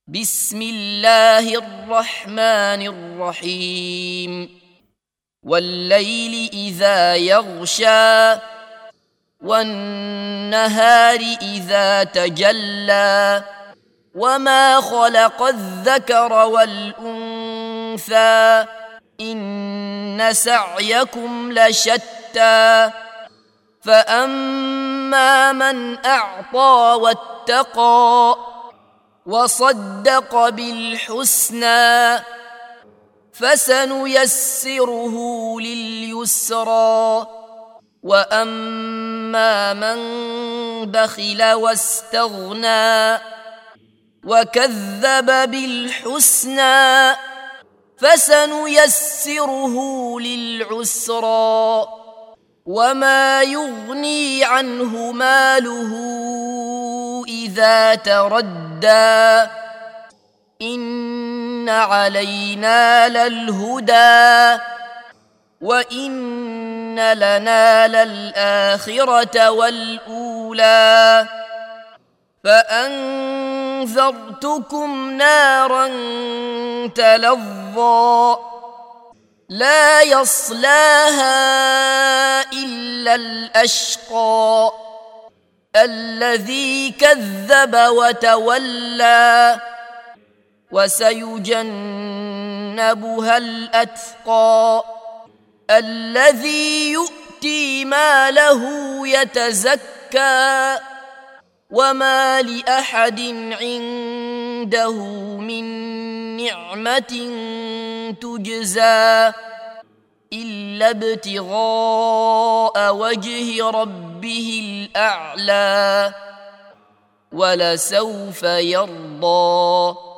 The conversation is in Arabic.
بسم الله الرحمن الرحيم والليل إذا يغشى والنهار إذا تجلى وما خلق الذكر والأنثى إن سعيكم لشتى فأما من أعطى واتقى وصدق بالحسنى فسنيسره لليسرى وأما من بخل واستغنى وكذب بالحسنى فسنيسره للعسرى وما يغني عنه ماله إذا تردى إن علينا للهدى وإن لنا للآخرة والأولى فأنذرتكم نارا تلظى لا يصلاها إلا الأشقى الذي كذب وتولى وسيجنبها الأتقى الذي يؤتي ماله يتزكى وما لأحد عنده من نعمة تجزى إلا ابتغاء وجه ربه الأعلى ولسوف يرضى.